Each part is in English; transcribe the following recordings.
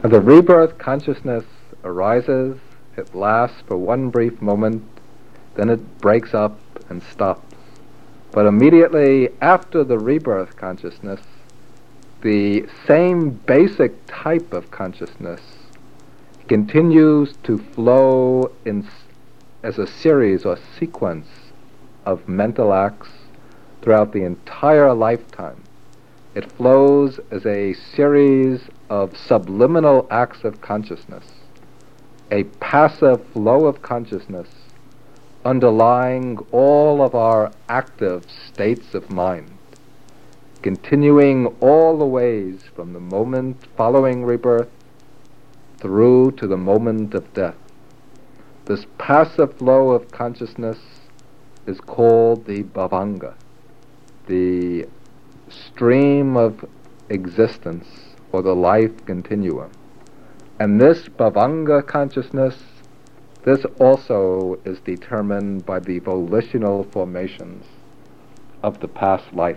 The rebirth consciousness arises, it lasts for one brief moment, then it breaks up and stops. But immediately after the rebirth consciousness, the same basic type of consciousness continues to flow as a series or sequence of mental acts throughout the entire lifetime. It flows as a series of subliminal acts of consciousness, a passive flow of consciousness underlying all of our active states of mind, continuing all the ways from the moment following rebirth through to the moment of death. This passive flow of consciousness is called the bhavanga, the stream of existence or the life continuum. And this bhavanga consciousness, this also is determined by the volitional formations of the past life.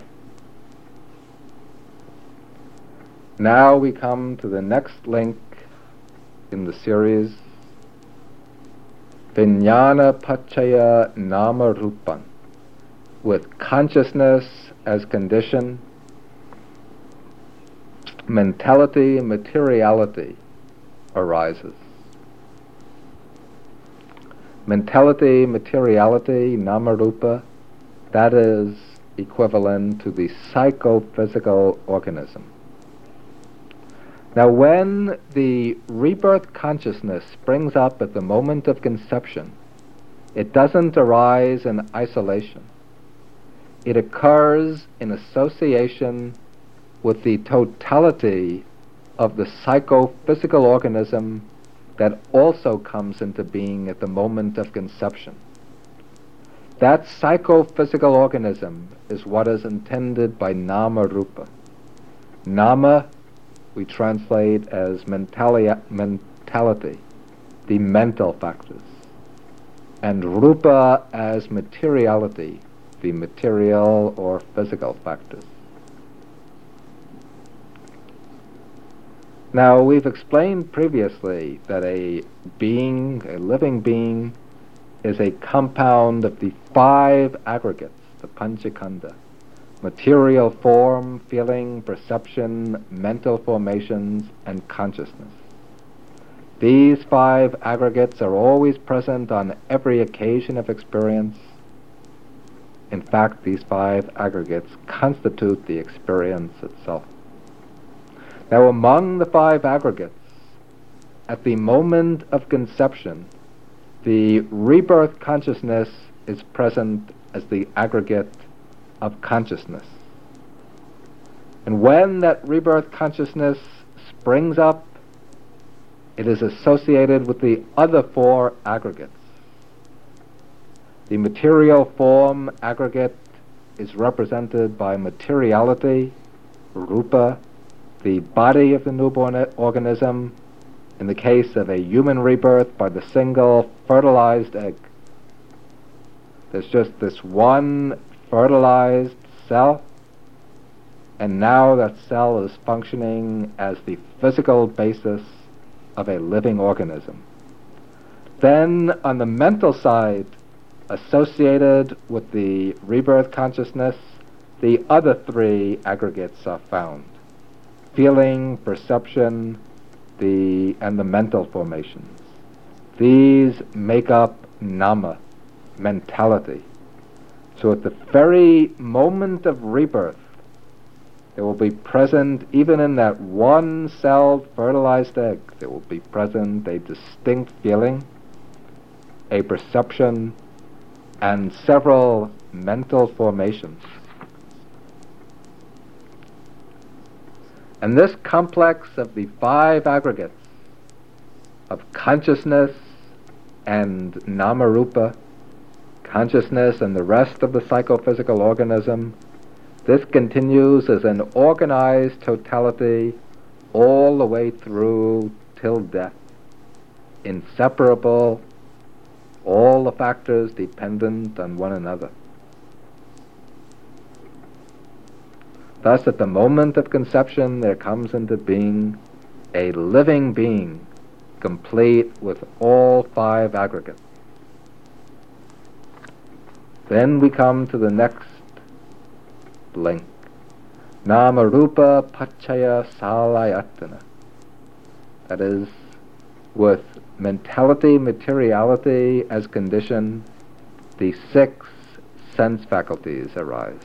Now we come to the next link in the series, Vijnana Paccaya Nama Rupan, with consciousness as condition, mentality and materiality arises. Mentality, materiality, Namarupa, that is equivalent to the psychophysical organism. Now when the rebirth consciousness springs up at the moment of conception, it doesn't arise in isolation. It occurs in association with the totality of the psychophysical organism that also comes into being at the moment of conception. That psychophysical organism is what is intended by Nama Rupa. Nama we translate as mentality, the mental factors, and Rupa as materiality, the material or physical factors. Now, we've explained previously that a being, a living being, is a compound of the 5 aggregates, the Panchakanda: material form, feeling, perception, mental formations, and consciousness. These 5 aggregates are always present on every occasion of experience. In fact, these 5 aggregates constitute the experience itself. Now, among the 5 aggregates, at the moment of conception, the rebirth consciousness is present as the aggregate of consciousness. And when that rebirth consciousness springs up, it is associated with the other 4 aggregates. The material form aggregate is represented by materiality, Rupa, the body of the newborn organism, in the case of a human rebirth, by the single fertilized egg. There's just this one fertilized cell, and now that cell is functioning as the physical basis of a living organism. Then, on the mental side, associated with the rebirth consciousness, the other 3 aggregates are found: feeling, perception, and the mental formations. These make up Nama, mentality. So at the very moment of rebirth, there will be present, even in that one-celled fertilized egg, there will be present a distinct feeling, a perception, and several mental formations. And this complex of the 5 aggregates of consciousness and Namarupa, consciousness and the rest of the psychophysical organism, this continues as an organized totality all the way through till death, inseparable, all the factors dependent on one another. Thus, at the moment of conception, there comes into being a living being, complete with all five aggregates. Then we come to the next link. Nama-rupa paccaya salayatana. That is, with mentality, materiality as condition, the six sense faculties arise.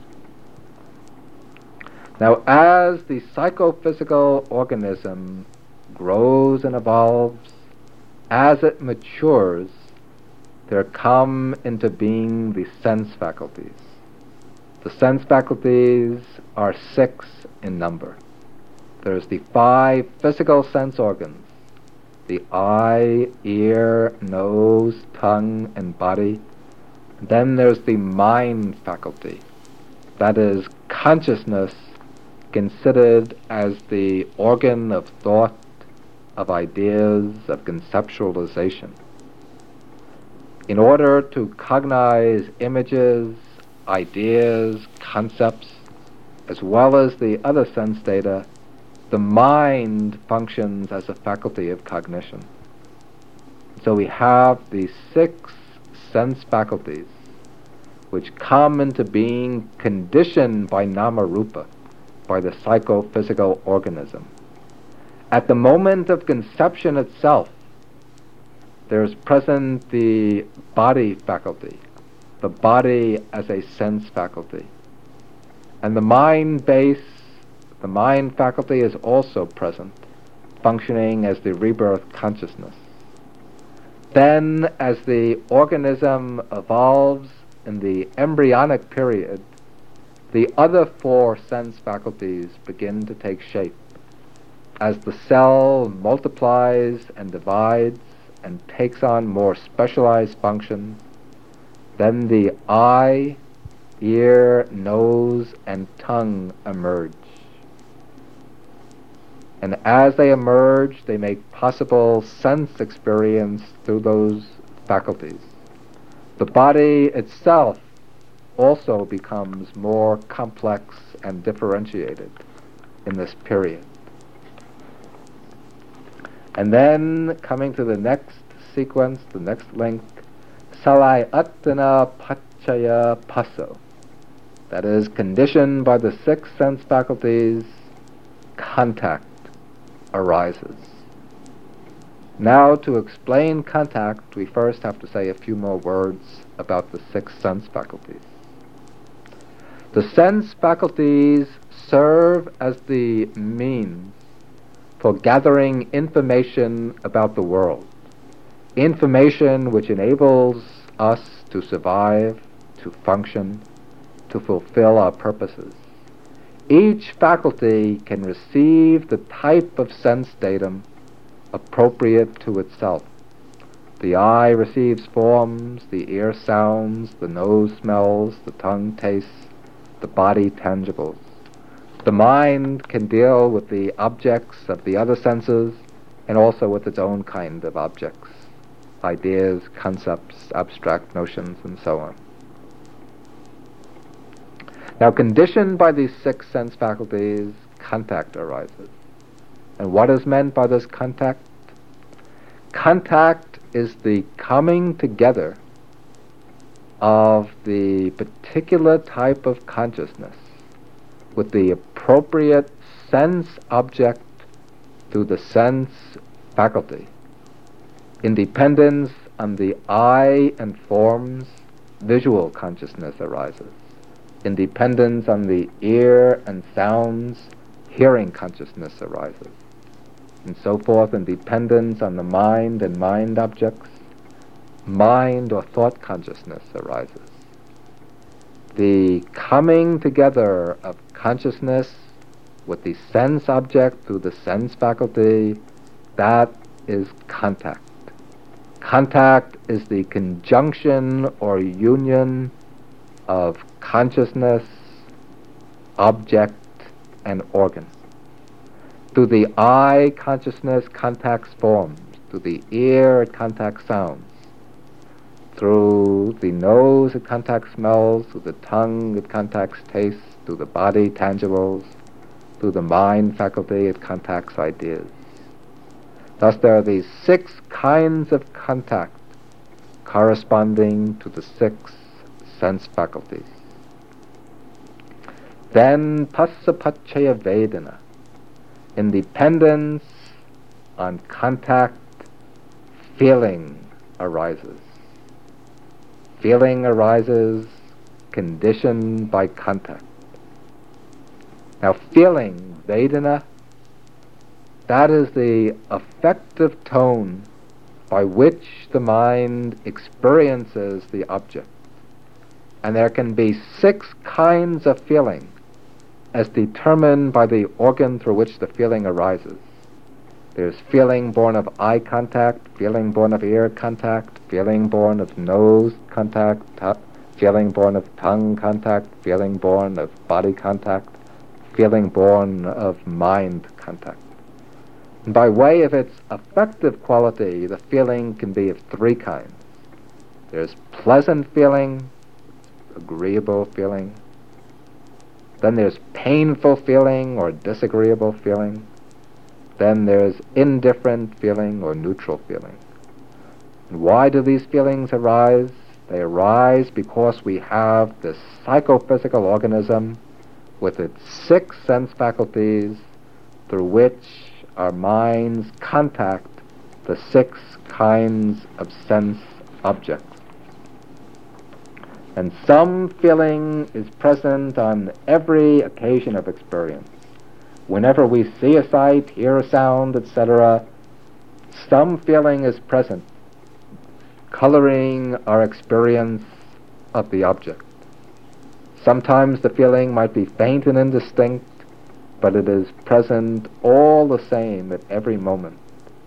Now, as the psychophysical organism grows and evolves, as it matures, there come into being the sense faculties. The sense faculties are six in number. There's the five physical sense organs: the eye, ear, nose, tongue, and body. Then there's the mind faculty. That is consciousness, considered as the organ of thought, of ideas, of conceptualization. In order to cognize images, ideas, concepts, as well as the other sense data, the mind functions as a faculty of cognition. So we have these six sense faculties which come into being conditioned by nama-rupa, by the psychophysical organism. At the moment of conception itself, there's present the body faculty, the body as a sense faculty. And the mind faculty is also present, functioning as the rebirth consciousness. Then, as the organism evolves in the embryonic period, the other four sense faculties begin to take shape. As the cell multiplies and divides and takes on more specialized functions, then the eye, ear, nose, and tongue emerge. And as they emerge, they make possible sense experience through those faculties. The body itself also becomes more complex and differentiated in this period. And then, coming to the next sequence, the next link, salayatana paccaya passo. That is, conditioned by the six sense faculties, contact arises. Now, to explain contact, we first have to say a few more words about the six sense faculties. The sense faculties serve as the means for gathering information about the world, information which enables us to survive, to function, to fulfill our purposes. Each faculty can receive the type of sense datum appropriate to itself. The eye receives forms, the ear sounds, the nose smells, the tongue tastes, the body tangibles. The mind can deal with the objects of the other senses and also with its own kind of objects, ideas, concepts, abstract notions, and so on. Now, conditioned by these six sense faculties, contact arises. And what is meant by this contact? Contact is the coming together of the particular type of consciousness with the appropriate sense object through the sense faculty. Independence on the eye and forms, visual consciousness arises. Independence on the ear and sounds, hearing consciousness arises. And so forth, independence on the mind and mind objects, mind or thought consciousness arises. The coming together of consciousness with the sense object through the sense faculty, that is contact. Contact is the conjunction or union of consciousness, object, and organ. Through the eye, consciousness contacts forms. Through the ear, it contacts sounds. Through the nose, it contacts smells. Through the tongue, it contacts tastes. Through the body, tangibles. Through the mind faculty, it contacts ideas. Thus there are these 6 kinds of contact corresponding to the 6 sense faculties. Then Passapachaya Vedana, in dependence on contact, feeling arises. Feeling arises conditioned by contact. Now feeling, Vedana, that is the affective tone by which the mind experiences the object. And there can be 6 kinds of feeling as determined by the organ through which the feeling arises. There's feeling born of eye contact, feeling born of ear contact, feeling born of nose contact, feeling born of tongue contact, feeling born of body contact, feeling born of mind contact. And by way of its affective quality, the feeling can be of 3 kinds. There's pleasant feeling, agreeable feeling. Then there's painful feeling or disagreeable feeling. Then there's indifferent feeling or neutral feeling. And why do these feelings arise? They arise because we have this psychophysical organism with its 6 sense faculties through which our minds contact the 6 kinds of sense objects. And some feeling is present on every occasion of experience. Whenever we see a sight, hear a sound, etc., some feeling is present, coloring our experience of the object. Sometimes the feeling might be faint and indistinct, but it is present all the same at every moment.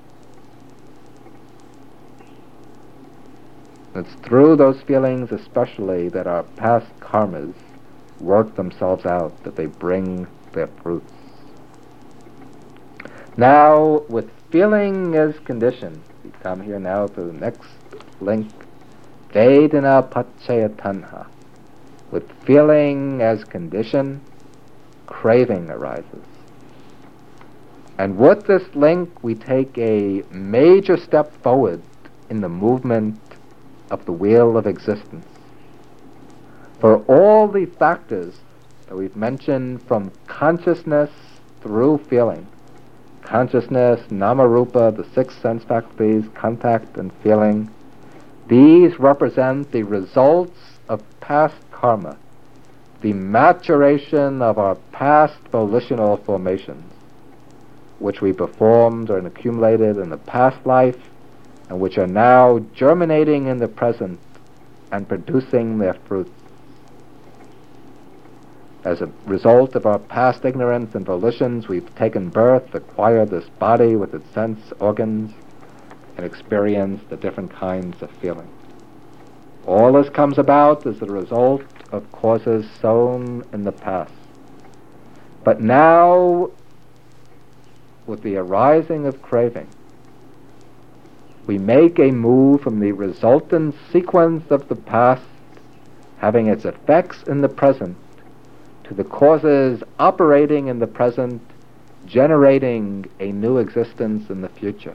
It's through those feelings especially that our past karmas work themselves out, that they bring their fruits. Now, with feeling as condition, we come here now to the next link, Vedana Pachaya Tanha. With feeling as condition, craving arises. And with this link, we take a major step forward in the movement of the wheel of existence. For all the factors that we've mentioned, from consciousness through feeling, consciousness, namarupa, the 6 sense faculties, contact and feeling, these represent the results of past karma, the maturation of our past volitional formations, which we performed and accumulated in the past life, and which are now germinating in the present and producing their fruits. As a result of our past ignorance and volitions, we've taken birth, acquired this body with its sense organs, and experienced the different kinds of feeling. All this comes about as a result of causes sown in the past. But now, with the arising of craving, we make a move from the resultant sequence of the past, having its effects in the present, to the causes operating in the present, generating a new existence in the future.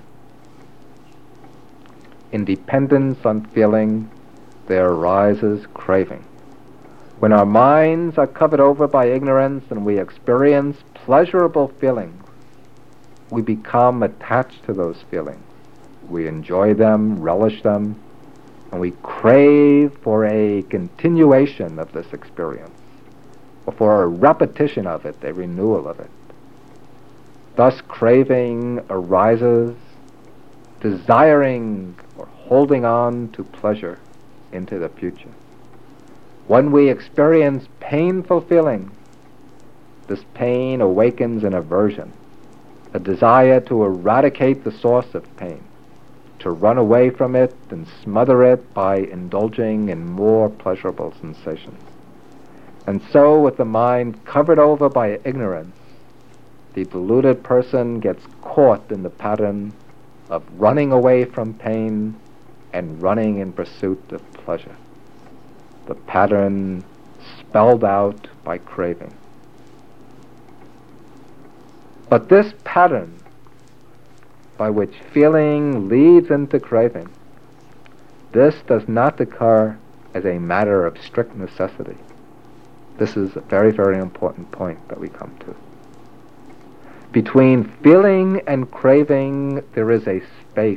In dependence on feeling, there arises craving. When our minds are covered over by ignorance and we experience pleasurable feelings, we become attached to those feelings. We enjoy them, relish them, and we crave for a continuation of this experience, or for a repetition of it, a renewal of it. Thus craving arises, desiring or holding on to pleasure into the future. When we experience painful feelings, this pain awakens an aversion, a desire to eradicate the source of pain, to run away from it and smother it by indulging in more pleasurable sensations. And so, with the mind covered over by ignorance, the deluded person gets caught in the pattern of running away from pain and running in pursuit of pleasure. The pattern spelled out by craving. But this pattern by which feeling leads into craving, this does not occur as a matter of strict necessity. This is a very, very important point that we come to. Between feeling and craving, there is a space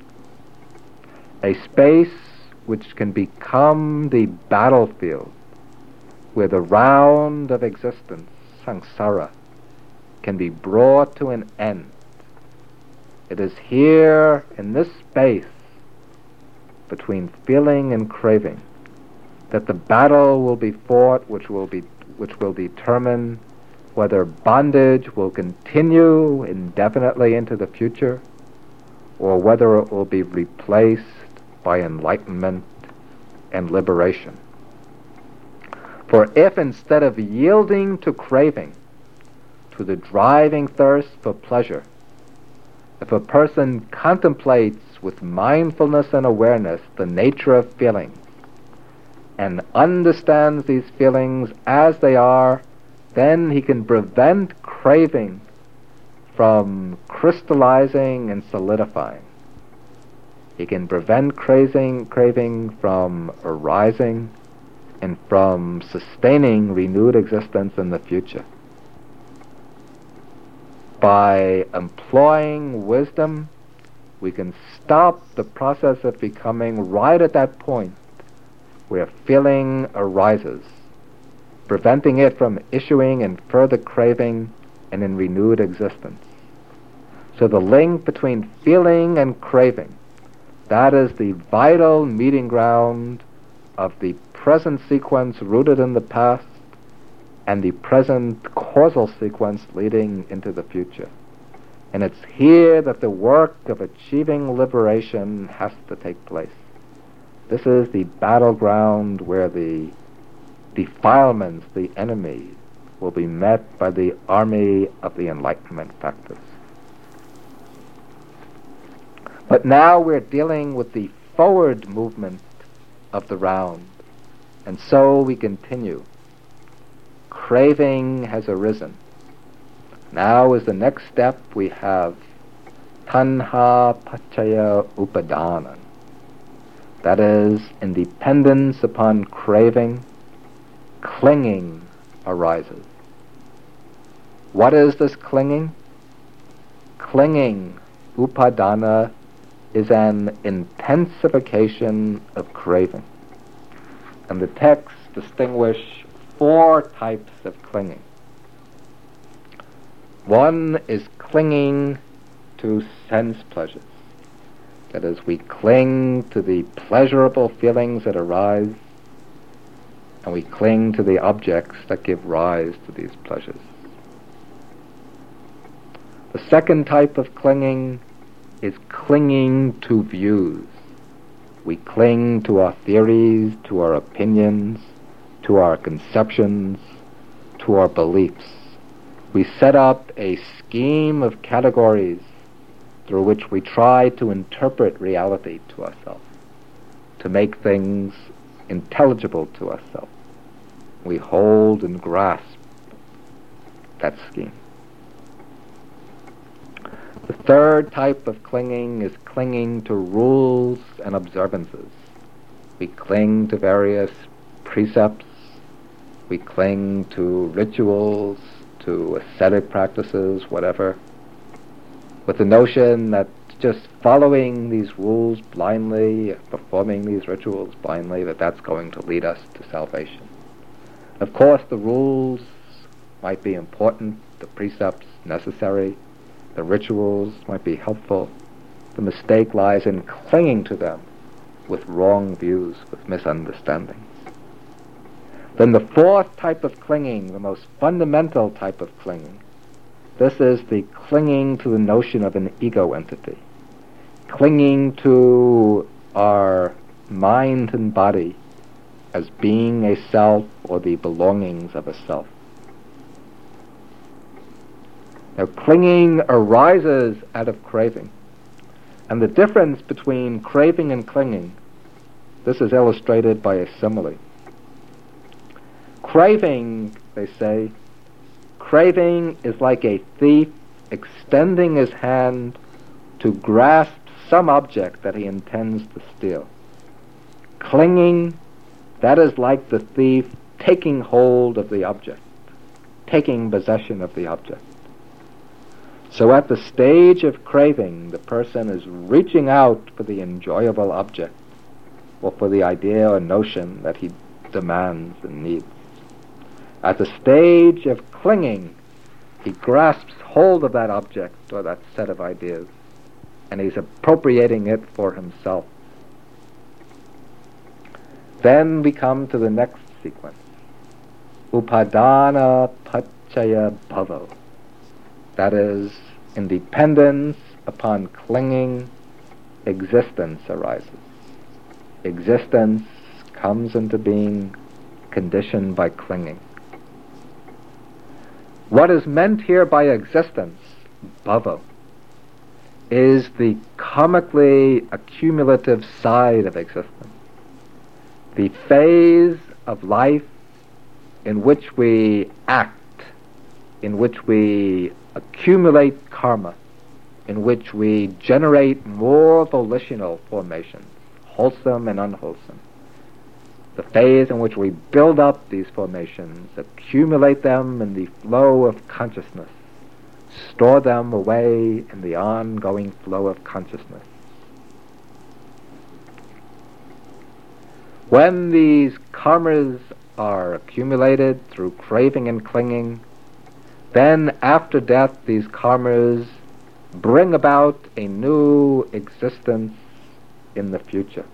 which can become the battlefield where the round of existence, samsara, can be brought to an end. It is here, in this space between feeling and craving, that the battle will be fought, which will determine whether bondage will continue indefinitely into the future, or whether it will be replaced by enlightenment and liberation. For if instead of yielding to craving, to the driving thirst for pleasure, if a person contemplates with mindfulness and awareness the nature of feelings, and understands these feelings as they are, then he can prevent craving from crystallizing and solidifying. He can prevent craving from arising and from sustaining renewed existence in the future. By employing wisdom, we can stop the process of becoming right at that point where feeling arises, preventing it from issuing in further craving and in renewed existence. So the link between feeling and craving, that is the vital meeting ground of the present sequence rooted in the past and the present causal sequence leading into the future. And it's here that the work of achieving liberation has to take place. This is the battleground where the defilements, the enemy, will be met by the army of the enlightenment factors. But now we're dealing with the forward movement of the round, and so we continue. Craving has arisen. Now as the next step we have tanha paccaya upadana. That is, in dependence upon craving, clinging arises. What is this clinging? Clinging, upadana, is an intensification of craving. And the texts distinguish 4 types of clinging. One is clinging to sense pleasures. That is, we cling to the pleasurable feelings that arise, and we cling to the objects that give rise to these pleasures. The second type of clinging is clinging to views. We cling to our theories, to our opinions, to our conceptions, to our beliefs. We set up a scheme of categories through which we try to interpret reality to ourselves, to make things intelligible to ourselves. We hold and grasp that scheme. The third type of clinging is clinging to rules and observances. We cling to various precepts, we cling to rituals, to ascetic practices, whatever, with the notion that just following these rules blindly, performing these rituals blindly, that's going to lead us to salvation. Of course, the rules might be important, the precepts necessary, the rituals might be helpful. The mistake lies in clinging to them with wrong views, with misunderstandings. Then the fourth type of clinging, the most fundamental type of clinging, this is the clinging to the notion of an ego entity, clinging to our mind and body as being a self or the belongings of a self. Now, clinging arises out of craving. And the difference between craving and clinging, this is illustrated by a simile. Craving, they say, craving is like a thief extending his hand to grasp some object that he intends to steal. Clinging, that is like the thief taking hold of the object, taking possession of the object. So at the stage of craving, the person is reaching out for the enjoyable object, or for the idea or notion that he demands and needs. At the stage of clinging, he grasps hold of that object or that set of ideas, and he's appropriating it for himself. Then we come to the next sequence. Upadana Pachaya Bhava. That is, in dependence upon clinging, existence arises. Existence comes into being conditioned by clinging. What is meant here by existence, bhava, is the karmically accumulative side of existence. The phase of life in which we act, in which we accumulate karma, in which we generate more volitional formations, wholesome and unwholesome. The phase in which we build up these formations, accumulate them in the flow of consciousness, store them away in the ongoing flow of consciousness. When these karmas are accumulated through craving and clinging, then after death these karmas bring about a new existence in the future.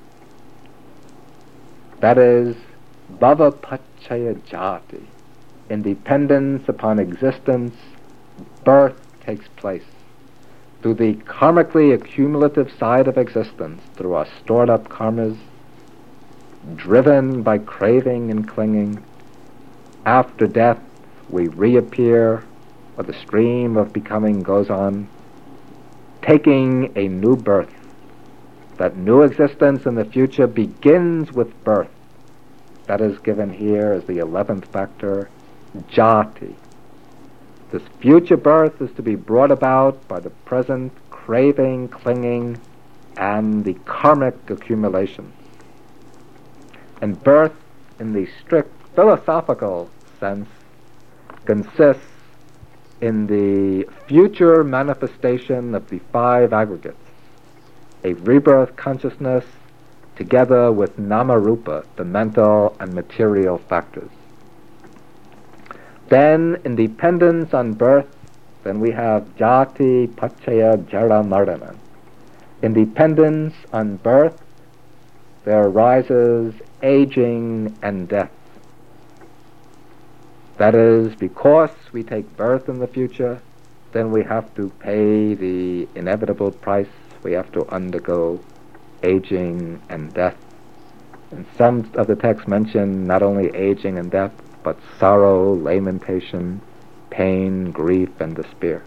That is, bhava pachaya jati. In dependence upon existence, birth takes place. Through the karmically accumulative side of existence, through our stored up karmas, driven by craving and clinging, after death we reappear, or the stream of becoming goes on, taking a new birth. That new existence in the future begins with birth. That is given here as the 11th factor, jati. This future birth is to be brought about by the present craving, clinging, and the karmic accumulation. And birth, in the strict philosophical sense, consists in the future manifestation of the 5 aggregates, a rebirth consciousness together with nama-rupa, the mental and material factors. Then, in dependence on birth, then we have jati, pachaya, jara, marana. In dependence on birth, there arises aging and death. That is, because we take birth in the future, then we have to pay the inevitable price. We have to undergo aging and death. And some of the texts mention not only aging and death, but sorrow, lamentation, pain, grief, and despair.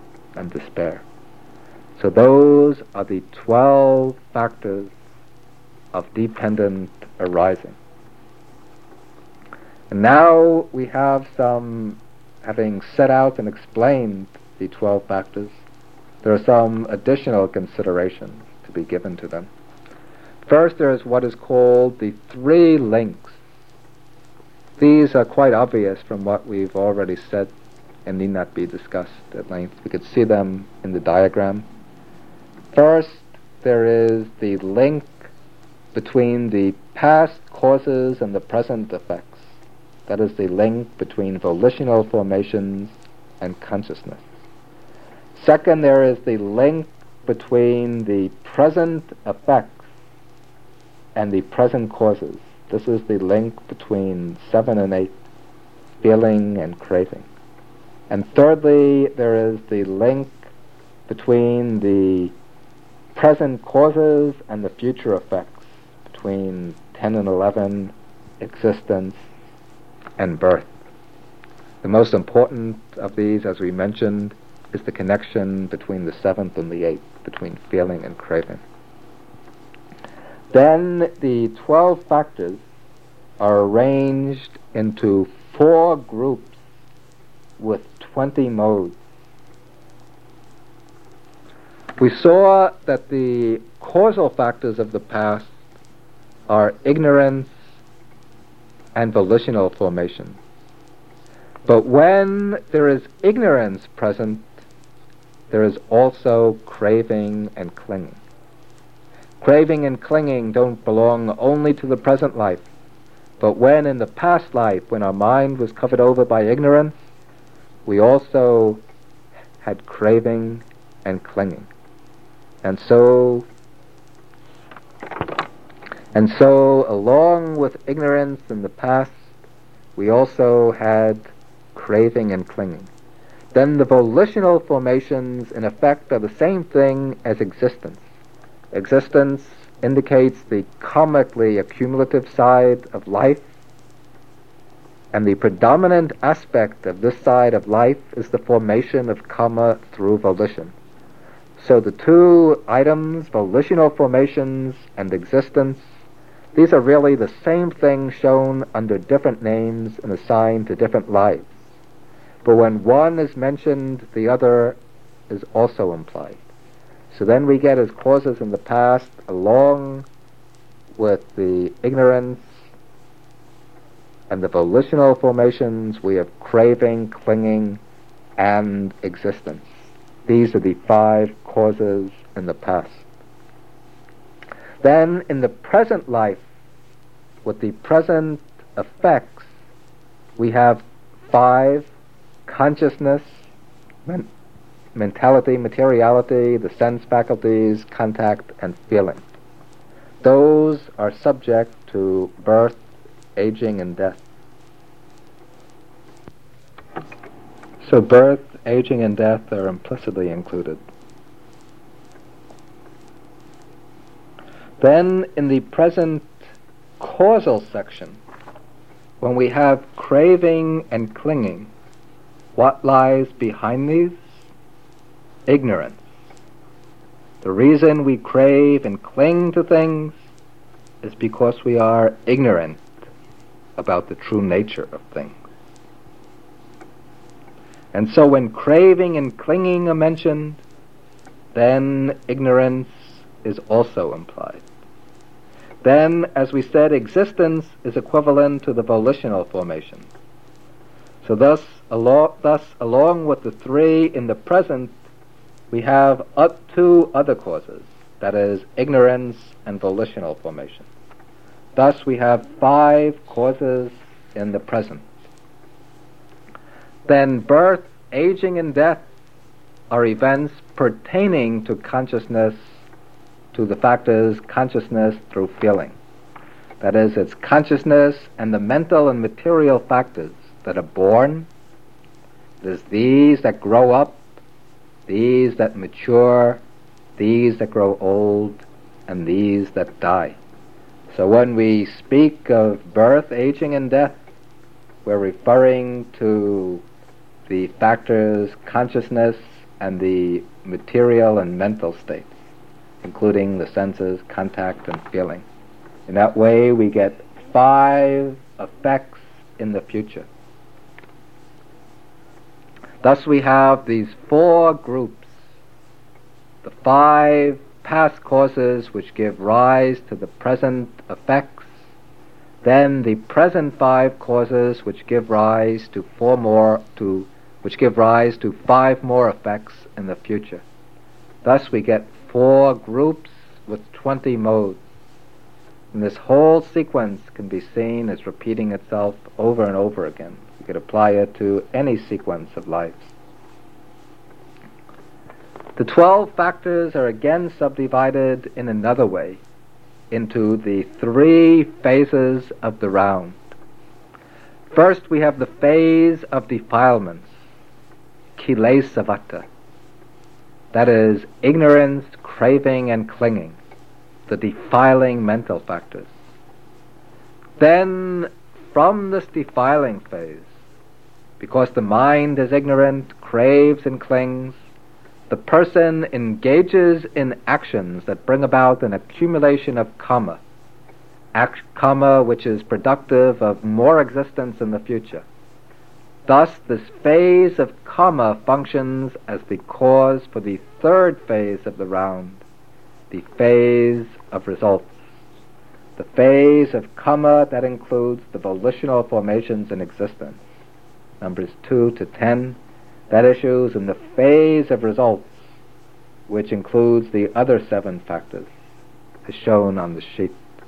So those are the 12 factors of dependent arising. And now we have having set out and explained the 12 factors, there are some additional considerations to be given to them. First, there is what is called the 3 links. These are quite obvious from what we've already said and need not be discussed at length. We could see them in the diagram. First, there is the link between the past causes and the present effects. That is the link between volitional formations and consciousness. Second, there is the link between the present effects and the present causes. This is the link between 7 and 8, feeling and craving. And thirdly, there is the link between the present causes and the future effects, between 10 and 11, existence, and birth. The most important of these, as we mentioned, is the connection between the 7th and the 8th, between feeling and craving. Then the 12 factors are arranged into 4 groups with 20 modes. We saw that the causal factors of the past are ignorance and volitional formation. But when there is ignorance present, there is also craving and clinging. Craving and clinging don't belong only to the present life, but when in the past life, when our mind was covered over by ignorance, we also had craving and clinging. And so along with ignorance in the past, we also had craving and clinging. Then the volitional formations, in effect, are the same thing as existence. Existence indicates the karmically accumulative side of life, and the predominant aspect of this side of life is the formation of karma through volition. So the two items, volitional formations and existence, these are really the same thing shown under different names and assigned to different lives. But when one is mentioned, the other is also implied. So then we get as causes in the past, along with the ignorance and the volitional formations, we have craving, clinging, and existence. These are the 5 causes in the past. Then in the present life, with the present effects, we have 5: consciousness, mentality, materiality, the sense faculties, contact, and feeling. Those are subject to birth, aging, and death. So birth, aging, and death are implicitly included. Then in the present causal section, when we have craving and clinging, what lies behind these? Ignorance. The reason we crave and cling to things is because we are ignorant about the true nature of things. And so when craving and clinging are mentioned, then ignorance is also implied. Then, as we said, existence is equivalent to the volitional formation. So thus, along with the 3 in the present, we have 2 other causes, that is, ignorance and volitional formation. Thus we have 5 causes in the present. Then birth, aging, and death are events pertaining to consciousness, to the factors consciousness through feeling. That is, it's consciousness and the mental and material factors that are born. There's these that grow up, these that mature, these that grow old, and these that die. So when we speak of birth, aging, and death, we're referring to the factors consciousness and the material and mental states, including the senses, contact, and feeling. In that way, we get 5 effects in the future. Thus we have these 4 groups, the 5 past causes which give rise to the present effects, then the present 5 causes which give rise to 5 more effects in the future. Thus we get 4 groups with 20 modes. And this whole sequence can be seen as repeating itself over and over again. You could apply it to any sequence of lives. The 12 factors are again subdivided in another way into the 3 phases of the round. First, we have the phase of defilements, kilesavata. That is, ignorance, craving, and clinging, the defiling mental factors. Then, from this defiling phase, because the mind is ignorant, craves, and clings, the person engages in actions that bring about an accumulation of karma, karma which is productive of more existence in the future. Thus, this phase of karma functions as the cause for the third phase of the round, the phase of results. The phase of karma that includes the volitional formations in existence, numbers 2 to 10, that issues in the phase of results, which includes the other 7 factors, as shown on the sheet.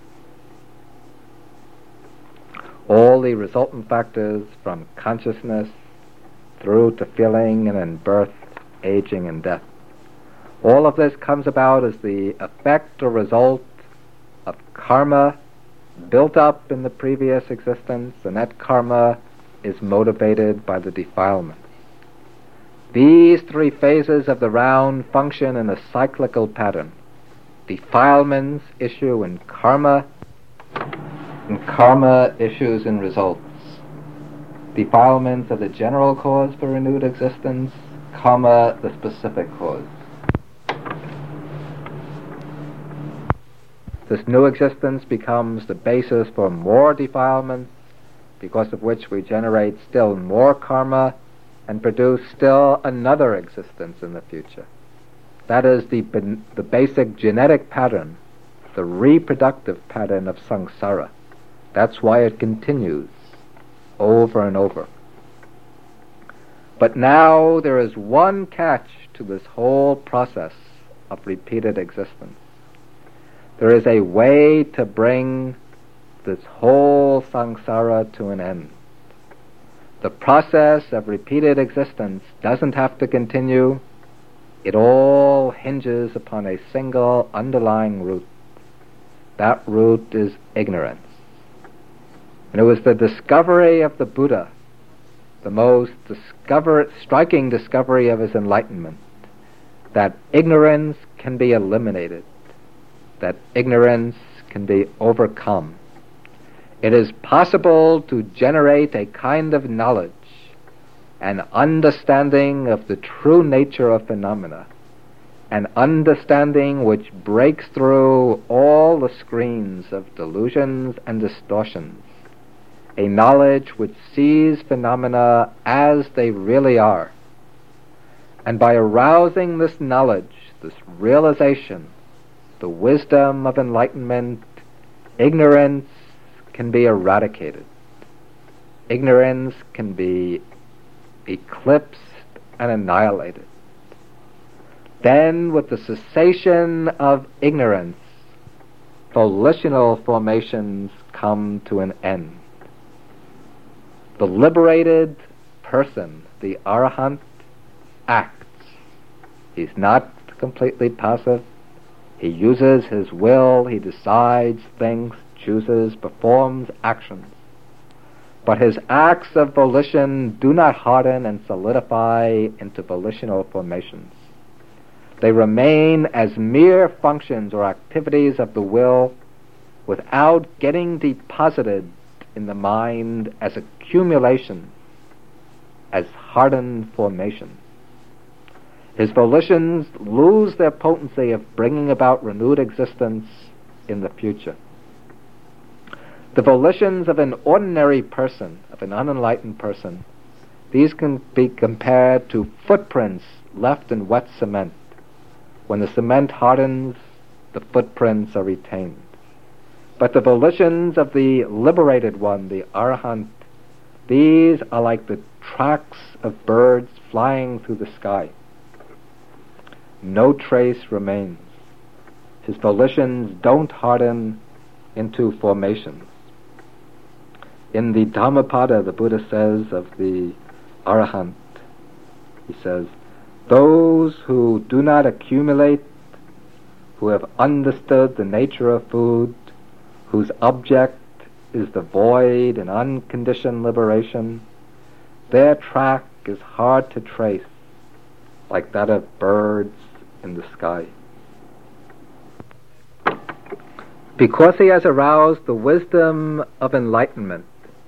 All the resultant factors from consciousness through to feeling and then birth, aging, and death. All of this comes about as the effect or result of karma built up in the previous existence, and that karma is motivated by the defilements. These 3 phases of the round function in a cyclical pattern. Defilements issue in karma, and karma issues in results. Defilements are the general cause for renewed existence, karma the specific cause. This new existence becomes the basis for more defilements, because of which we generate still more karma and produce still another existence in the future. That is the basic genetic pattern, the reproductive pattern of samsara. That's why it continues over and over. But now there is one catch to this whole process of repeated existence. There is a way to bring this whole samsara to an end. The process of repeated existence doesn't have to continue. It all hinges upon a single underlying root. That root is ignorance. And it was the discovery of the Buddha, the most striking discovery of his enlightenment, that ignorance can be eliminated, that ignorance can be overcome. It is possible to generate a kind of knowledge, an understanding of the true nature of phenomena, an understanding which breaks through all the screens of delusions and distortions, a knowledge which sees phenomena as they really are. And by arousing this knowledge, this realization, the wisdom of enlightenment, ignorance can be eradicated. Ignorance can be eclipsed and annihilated. Then, with the cessation of ignorance, volitional formations come to an end. The liberated person, the Arahant, acts. He's not completely passive. He uses his will, he decides things, chooses, performs actions. But his acts of volition do not harden and solidify into volitional formations. They remain as mere functions or activities of the will without getting deposited in the mind as accumulations, as hardened formations. His volitions lose their potency of bringing about renewed existence in the future. The volitions of an ordinary person, of an unenlightened person, these can be compared to footprints left in wet cement. When the cement hardens, the footprints are retained. But the volitions of the liberated one, the Arahant, these are like the tracks of birds flying through the sky. No trace remains. His volitions don't harden into formations. In the Dhammapada, the Buddha says of the Arahant, he says, those who do not accumulate, who have understood the nature of food, whose object is the void and unconditioned liberation, their track is hard to trace, like that of birds in the sky. Because he has aroused the wisdom of enlightenment,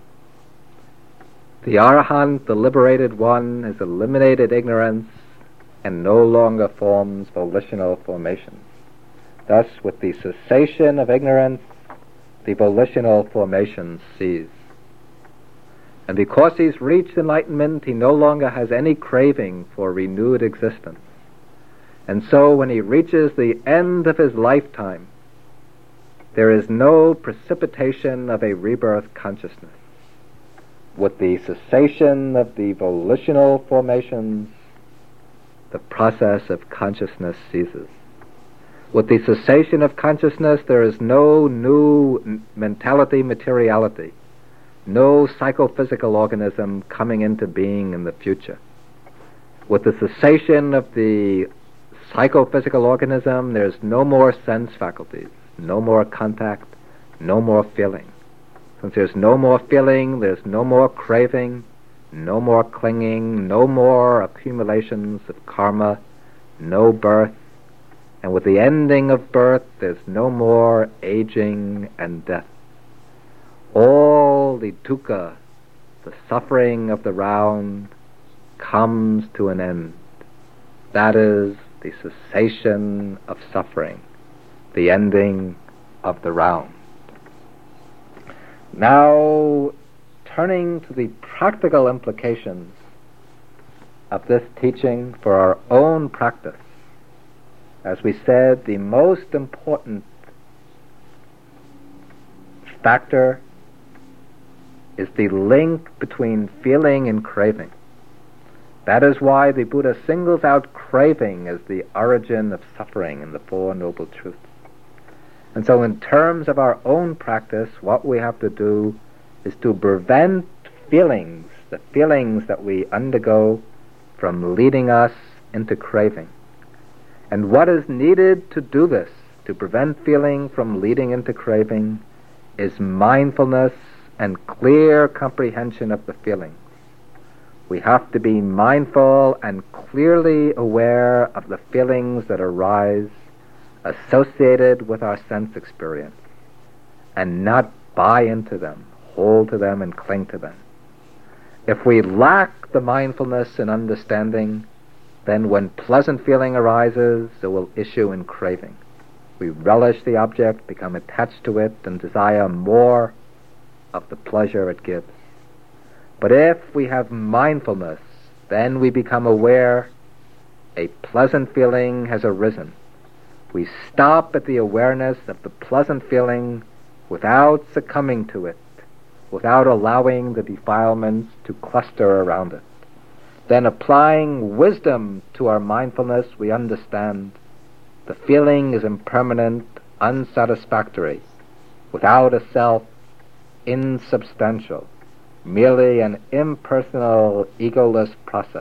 the Arahant, the liberated one, has eliminated ignorance and no longer forms volitional formations. Thus, with the cessation of ignorance, the volitional formations cease. And because he's reached enlightenment, he no longer has any craving for renewed existence. And so when he reaches the end of his lifetime, there is no precipitation of a rebirth consciousness. With the cessation of the volitional formations, the process of consciousness ceases. With the cessation of consciousness, there is no new mentality, materiality, no psychophysical organism coming into being in the future. With the cessation of the psychophysical organism, there's no more sense faculties, no more contact, no more feeling. Since there's no more feeling, there's no more craving, no more clinging, no more accumulations of karma, no birth. And with the ending of birth, there's no more aging and death. All the dukkha, the suffering of the round, comes to an end. That is the cessation of suffering, the ending of the round. Now, turning to the practical implications of this teaching for our own practice. As we said, the most important factor is the link between feeling and craving. That is why the Buddha singles out craving as the origin of suffering in the Four Noble Truths. And so in terms of our own practice, what we have to do is to prevent feelings, the feelings that we undergo, from leading us into craving. And what is needed to do this, to prevent feeling from leading into craving, is mindfulness and clear comprehension of the feelings. We have to be mindful and clearly aware of the feelings that arise associated with our sense experience, and not buy into them, hold to them, and cling to them. If we lack the mindfulness and understanding, then when pleasant feeling arises, it will issue in craving. We relish the object, become attached to it, and desire more of the pleasure it gives. But if we have mindfulness, then we become aware a pleasant feeling has arisen. We stop at the awareness of the pleasant feeling without succumbing to it, without allowing the defilements to cluster around it. Then applying wisdom to our mindfulness, we understand the feeling is impermanent, unsatisfactory, without a self, insubstantial, merely an impersonal, egoless process.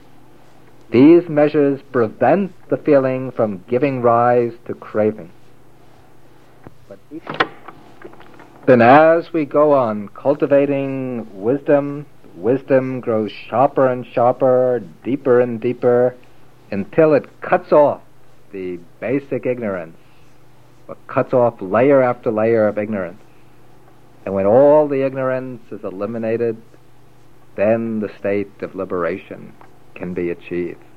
These measures prevent the feeling from giving rise to craving. But then as we go on cultivating wisdom, wisdom grows sharper and sharper, deeper and deeper, until it cuts off the basic ignorance, or cuts off layer after layer of ignorance. And when all the ignorance is eliminated, then the state of liberation can be achieved.